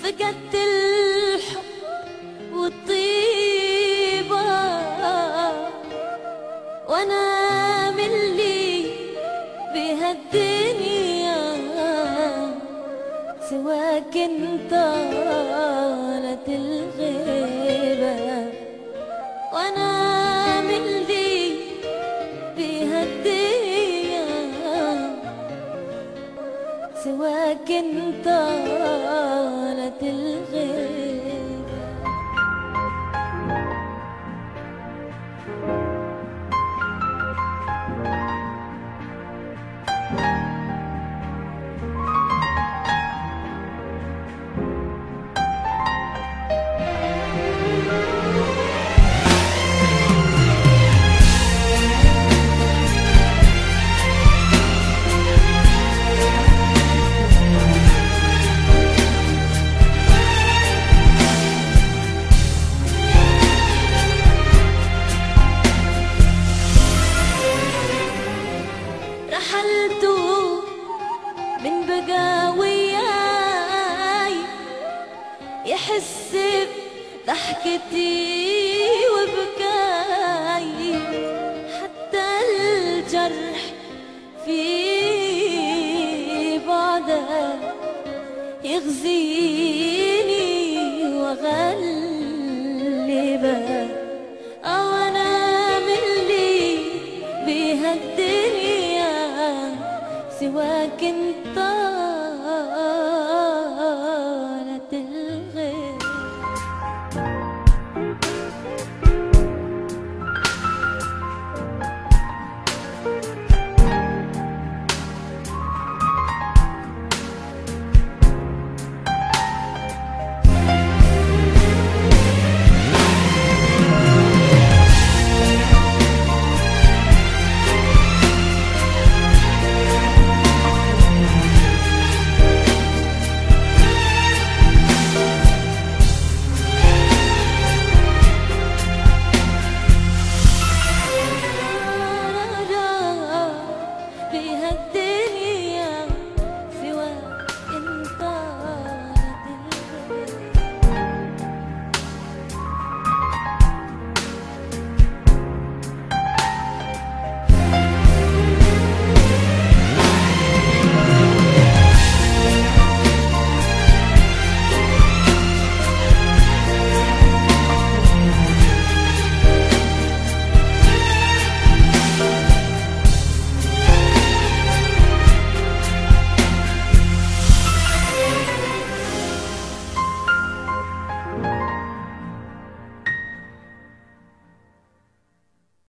بجد الحب والطيبة، وانا من اللي بهالدنيا سواك انت طالت الغيبة، وانا من اللي بهالدنيا سواك انت طالت الغيبة. رحلت من بقى وياي يحس بضحكتي وبكاي، حتى الجرح في بعده يغزيني وغلبه، أو أنا من اللي بهالدنيا سواك انت